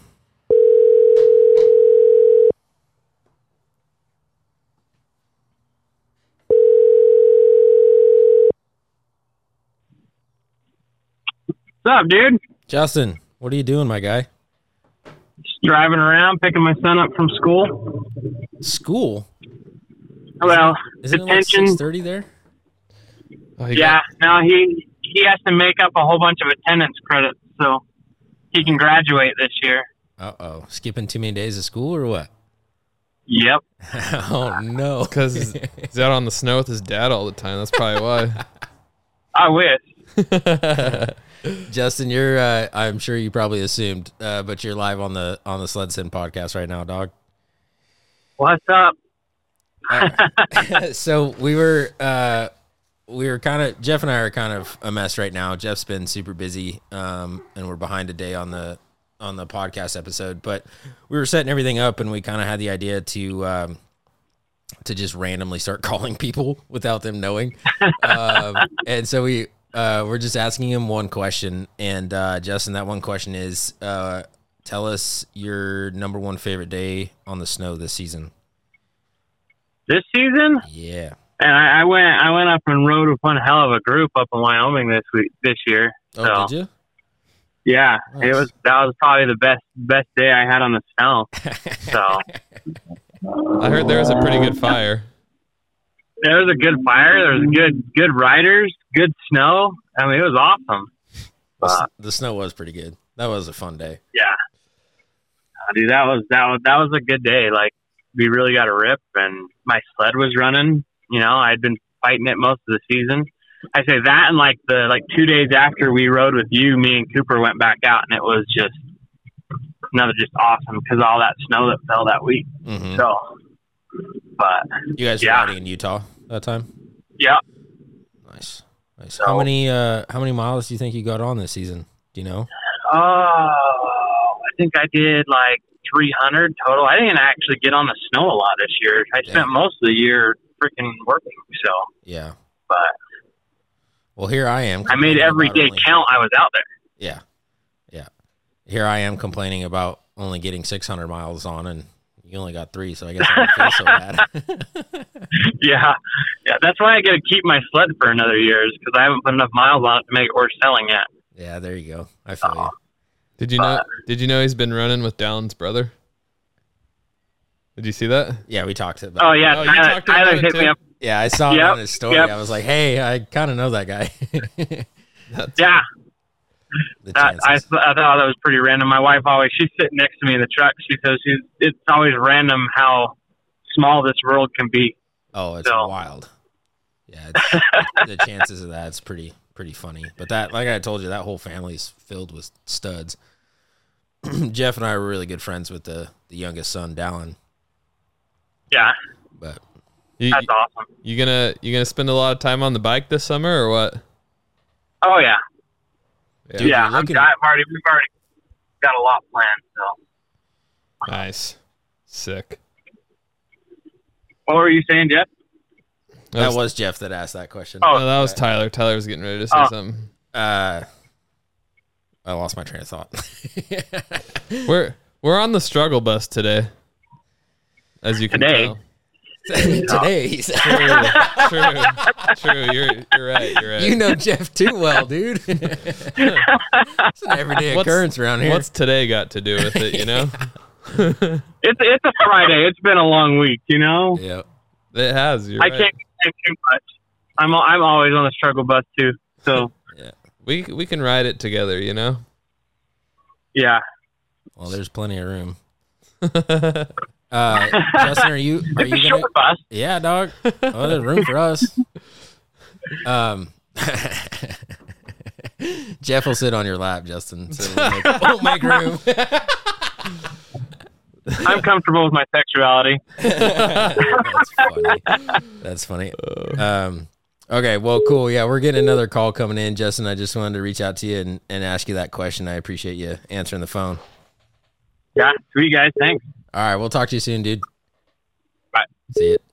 What's up, dude? Justin, what are you doing, my guy? Just driving around, picking my son up from school. School? Well, Isn't detention. it like 6:30 there? Oh, Yeah, no, he has to make up a whole bunch of attendance credits so he can graduate this year. Uh-oh. Skipping too many days of school or what? Yep. Oh, no. Because he's out on the snow with his dad all the time. That's probably why. I wish. Justin, you're, I'm sure you probably assumed, but you're live on the Sled Send podcast right now, dog. What's up? So we were kind of, Jeff and I are kind of a mess right now. Jeff's been super busy, and we're behind a day on the podcast episode, but we were setting everything up and we kind of had the idea to just randomly start calling people without them knowing. And so we're just asking him one question. And, Justin, that one question is, tell us your number one favorite day on the snow this season. This season? Yeah. And I went up and rode with one hell of a group up in Wyoming this year. Oh, did you? Yeah, Nice. that was probably the best day I had on the snow. So I heard there was a pretty good fire. there was a good fire. There was good riders, good snow. I mean, it was awesome. The snow was pretty good. That was a fun day. Yeah, dude, that was a good day. Like, we really got a rip, and my sled was running. You know, I'd been fighting it most of the season. I say that, and like 2 days after we rode with you, me and Cooper went back out, and it was just awesome because all that snow that fell that week. Mm-hmm. So, but You guys were riding in Utah that time? yeah, Nice. So- How many miles do you think you got on this season? Do you know? I think I did like 300 total. I didn't actually get on the snow a lot this year. I spent most of the year freaking working. So, Yeah. but Well, here I am. I made every day count. I was out there. Yeah. Yeah. Here I am complaining about only getting 600 miles on, and you only got 3, so I guess I don't feel so bad. Yeah. That's why I got to keep my sled for another year, because I haven't put enough miles on it to make it worth selling yet. Yeah, there you go. I feel you. Did you know he's been running with Dallin's brother? Did you see that? Yeah, we talked about Oh, yeah. Oh, you talked about Tyler it hit too? me up. Yeah, I saw it Yep, on his story. yep. I was like, hey, I kind of know that guy. Yeah. The I chances. thought that was pretty random. My wife she's sitting next to me in the truck. She says it's always random how small this world can be. Oh, it's So- wild. Yeah, the chances of that's pretty funny. But that, like I told you, that whole family's filled with studs. Jeff and I were really good friends with the youngest son, Dallin. Yeah, But that's awesome. You gonna spend a lot of time on the bike this summer or what? Oh yeah, Dude, yeah. you're looking- we've already got a lot planned. So, Nice, sick. what were you saying, Jeff? that was Jeff that asked that question. Oh, that was Tyler. Tyler was getting ready to say something. I lost my train of thought. We're on the struggle bus today, as you can tell. Today, he said. True. You're right. You know Jeff too well, dude. It's an everyday occurrence around here. What's today got to do with it? You know, It's a Friday. It's been a long week. You know. Yeah, it has. You're I right. can't complain too much. I'm always on the struggle bus too. So We can ride it together, you know? Yeah. Well, there's plenty of room. Justin, are you gonna? Short bus. Yeah, dog. Oh, there's room for us. Jeff will sit on your lap, Justin. So we'll make room. I'm comfortable with my sexuality. That's funny. Okay, well, cool. Yeah, we're getting another call coming in, Justin. I just wanted to reach out to you and ask you that question. I appreciate you answering the phone. Yeah, sweet guys. Thanks. All right, we'll talk to you soon, dude. Bye. See it.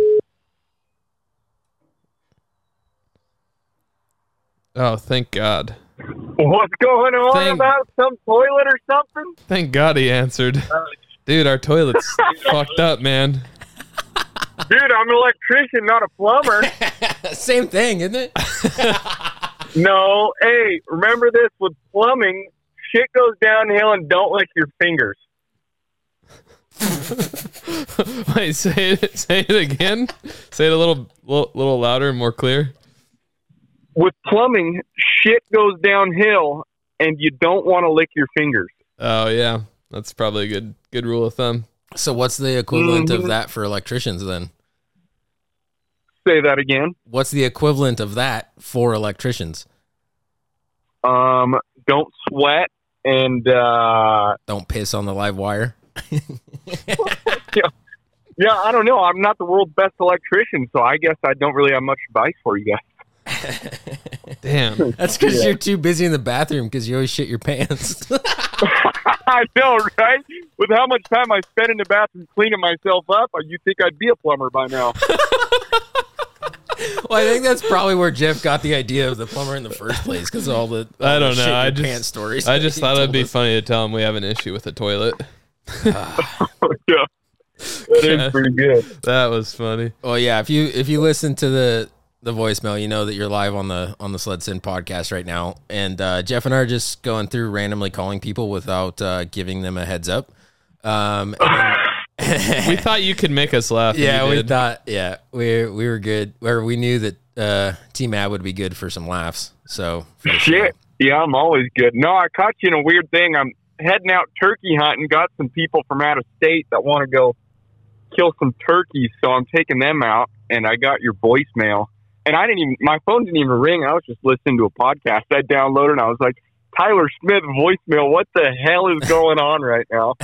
Oh, thank God. What's going on about some toilet or something? Thank God he answered. Dude, our toilet's fucked up, man. Dude, I'm an electrician, not a plumber. Same thing, isn't it? No, hey, remember this with plumbing, shit goes downhill and don't lick your fingers. Wait, say it again. Say it a little louder and more clear. With plumbing, shit goes downhill and you don't want to lick your fingers. Oh yeah, that's probably a good rule of thumb. So what's the equivalent of that for electricians then? Say that again. What's the equivalent of that for electricians? Don't sweat and don't piss on the live wire. Yeah, I don't know. I'm not the world's best electrician, so I guess I don't really have much advice for you guys. Damn. That's because you're too busy in the bathroom because you always shit your pants. I know, right? With how much time I spend in the bathroom cleaning myself up, you think I'd be a plumber by now. Well, I think that's probably where Jeff got the idea of the plumber in the first place because all the I don't know. I just pants stories. I just thought it'd be funny to tell him we have an issue with the toilet. Yeah. That is pretty good. That was funny. Well, yeah. If you listen to the voicemail, you know that you're live on the Sled Sin podcast right now, and Jeff and I are just going through randomly calling people without giving them a heads up. We thought you could make us laugh. Yeah, we thought. Yeah, we were good. Where we knew that T-Mab would be good for some laughs. So shit. Yeah, I'm always good. No, I caught you in a weird thing. I'm heading out turkey hunting. Got some people from out of state that want to go kill some turkeys, so I'm taking them out. And I got your voicemail. And my phone didn't even ring. I was just listening to a podcast I downloaded, and I was like, Tyler Smith voicemail, what the hell is going on right now?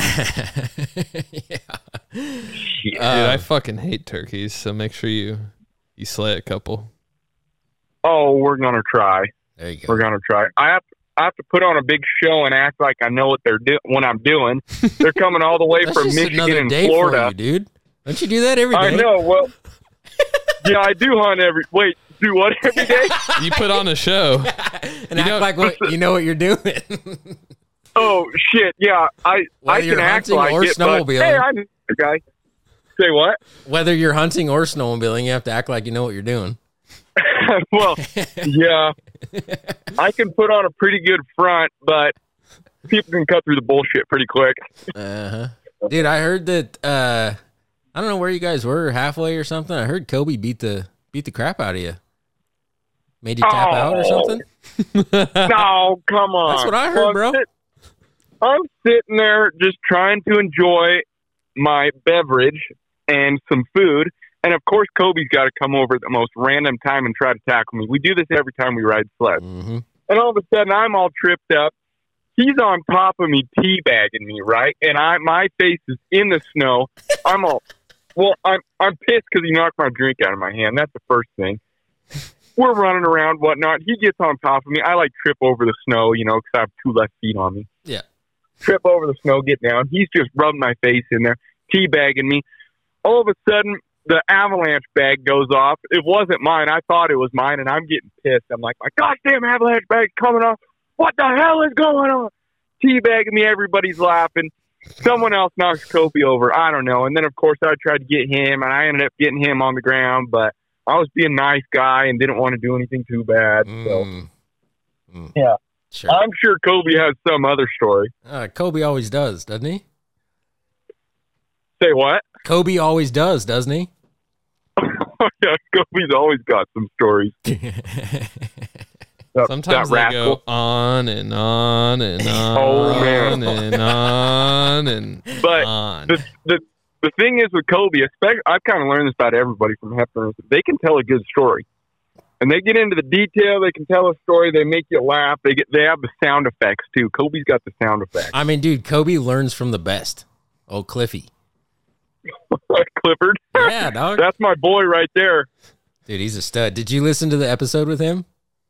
Dude, I fucking hate turkeys, so make sure you slay a couple. Oh, we're going to try. There you go. We're going to try. I have to put on a big show and act like I know what what I'm doing. They're coming all the way from Michigan and Florida. For you, dude. Don't you do that every day? I know. Well, yeah, I do hunt do what every day? You put on a show. And act like you know what you're doing. Oh, shit. Yeah, I can act like or it, snowmobiling. But, hey, I'm a guy. Say what? Whether you're hunting or snowmobiling, you have to act like you know what you're doing. Well, yeah. I can put on a pretty good front, but people can cut through the bullshit pretty quick. Dude, I heard that I don't know where you guys were, halfway or something. I heard Kobe beat the crap out of you. Made you tap out or something? No, come on. That's what I heard, bro. I'm sitting there just trying to enjoy my beverage and some food. And, of course, Kobe's got to come over at the most random time and try to tackle me. We do this every time we ride sled. Mm-hmm. And all of a sudden, I'm all tripped up. He's on top of me, teabagging me, right? And my face is in the snow. I'm pissed because he knocked my drink out of my hand. That's the first thing. We're running around, whatnot. He gets on top of me. I trip over the snow, because I have two left feet on me. Yeah. Trip over the snow, get down. He's just rubbing my face in there, teabagging me. All of a sudden, the avalanche bag goes off. It wasn't mine. I thought it was mine, and I'm getting pissed. I'm like, my gosh damn avalanche bag's coming off. What the hell is going on? Teabagging me. Everybody's laughing. Someone else knocks Kobe over. I don't know. And then, of course, I tried to get him, and I ended up getting him on the ground. But I was being a nice guy and didn't want to do anything too bad. So, yeah. Sure. I'm sure Kobe has some other story. Kobe always does, doesn't he? Say what? Kobe always does, doesn't he? Yeah, Kobe's always got some stories. Sometimes they go on and on and on and on and but on. The thing is with Kobe, especially, I've kind of learned this about everybody from Hepburn. They can tell a good story, and they get into the detail. They can tell a story. They make you laugh. They have the sound effects too. Kobe's got the sound effects. I mean, dude, Kobe learns from the best. Oh, Cliffy. Clifford. Yeah, dog. That's my boy right there. Dude, he's a stud. Did you listen to the episode with him?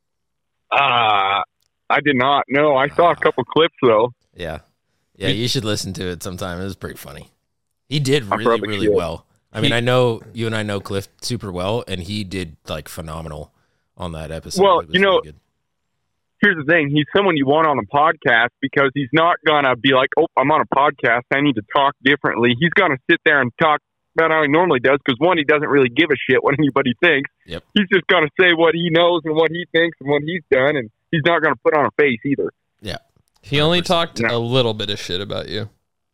I did not. No, I saw a couple clips though. Yeah, you should listen to it sometime. It was pretty funny. He did really well. I mean, I know you and I know Cliff super well, and he did like phenomenal on that episode. Well, really here's the thing. He's someone you want on a podcast because he's not going to be like, oh, I'm on a podcast. I need to talk differently. He's going to sit there and talk about how he normally does because, one, he doesn't really give a shit what anybody thinks. Yep. He's just going to say what he knows and what he thinks and what he's done, and he's not going to put on a face either. Yeah. He only talked a little bit of shit about you.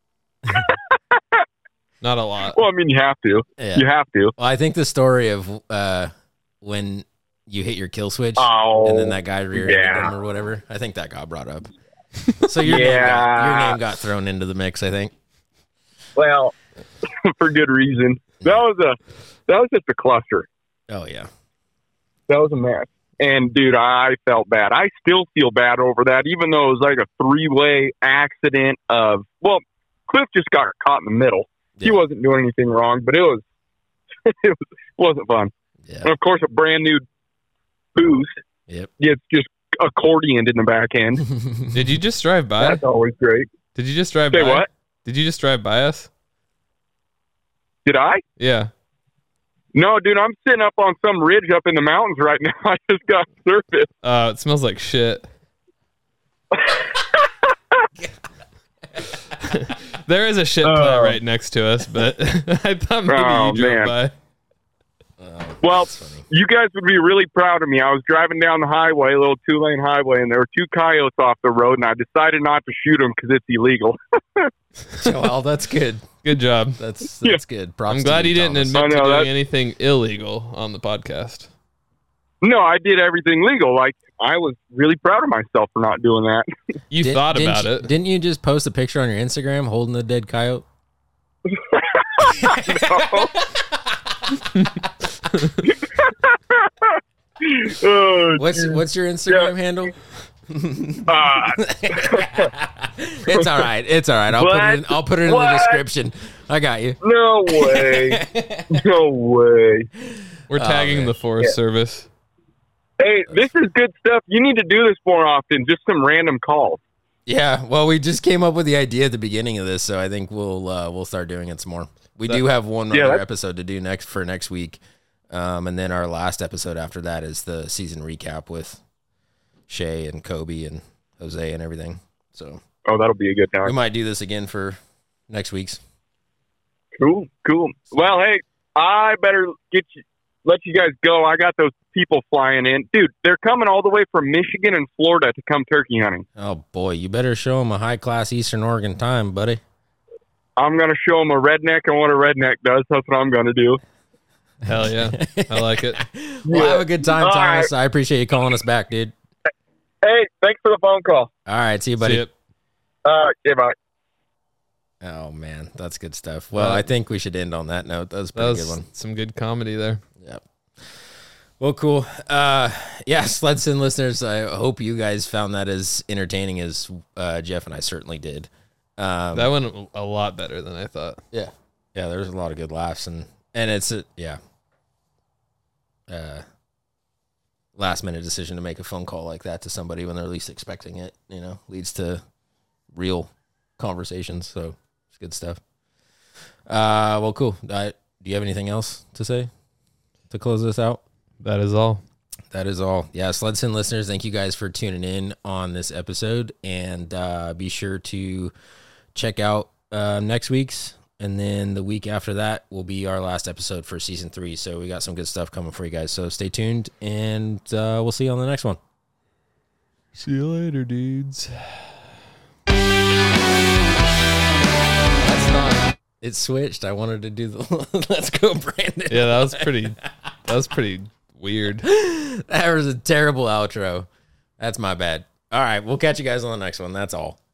Not a lot. Well, I mean, you have to. Yeah. You have to. Well, I think the story of when you hit your kill switch and then that guy rear-ended him or whatever, I think that got brought up. So your name got thrown into the mix, I think. Well, for good reason. That was just a cluster. Oh yeah. That was a mess. And dude, I felt bad. I still feel bad over that, even though it was like a three-way accident of, well, Cliff just got caught in the middle. Yeah. He wasn't doing anything wrong, but it wasn't fun. Yeah. And of course, a brand new boost. Yep. It's just accordioned in the back end. Did you just drive by? That's always great. Did you just drive by? Say what? Did you just drive by us? Did I? Yeah. No, dude, I'm sitting up on some ridge up in the mountains right now. I just got surfaced. It smells like shit. There is a shit plant right next to us, but I thought maybe you drove by. Well, you guys would be really proud of me. I was driving down the highway, a little 2-lane highway, and there were 2 coyotes off the road, and I decided not to shoot them because it's illegal. Well, that's good. Good job. That's good. I'm glad you didn't admit to doing anything illegal on the podcast. No, I did everything legal. Like, I was really proud of myself for not doing that. You thought about it. Didn't you just post a picture on your Instagram holding the dead coyote? What's your Instagram handle? It's all right. It's all right. I'll put it in the description. I got you. No way. No way. We're tagging the Forest Service. Hey, this is good stuff. You need to do this more often. Just some random calls. Yeah. Well, we just came up with the idea at the beginning of this, so I think we'll start doing it some more. We do have one other episode to do next week, and then our last episode after that is the season recap with Shay and Kobe and Jose and everything. So, that'll be a good time. We might do this again for next week's. Cool. Well, hey, I better let you guys go. I got those people flying in. Dude, they're coming all the way from Michigan and Florida to come turkey hunting. Oh, boy. You better show them a high-class Eastern Oregon time, buddy. I'm going to show them a redneck and what a redneck does. That's what I'm going to do. Hell yeah. I like it. Well, have a good time, Thomas. Right. I appreciate you calling us back, dude. Hey, thanks for the phone call. All right. See you, buddy. See you. Yeah, bye. Oh, man. That's good stuff. Well, I think we should end on that note. That was a pretty good one. Some good comedy there. Yep. Well, cool. Sledson listeners, I hope you guys found that as entertaining as Jeff and I certainly did. That went a lot better than I thought. Yeah. Yeah, there's a lot of good laughs, and it's last minute decision to make a phone call like that to somebody when they're least expecting it, leads to real conversations. So it's good stuff. Well, cool. Do you have anything else to say to close this out? That is all. That is all. Yeah, Sledson listeners, thank you guys for tuning in on this episode, and be sure to check out next week's, and then the week after that will be our last episode for season 3. So we got some good stuff coming for you guys. So stay tuned, and we'll see you on the next one. See you later, dudes. That's not. It switched. I wanted to do the Let's Go, Brandon. Yeah, that was pretty weird. That was a terrible outro. That's my bad. All right, we'll catch you guys on the next one. That's all.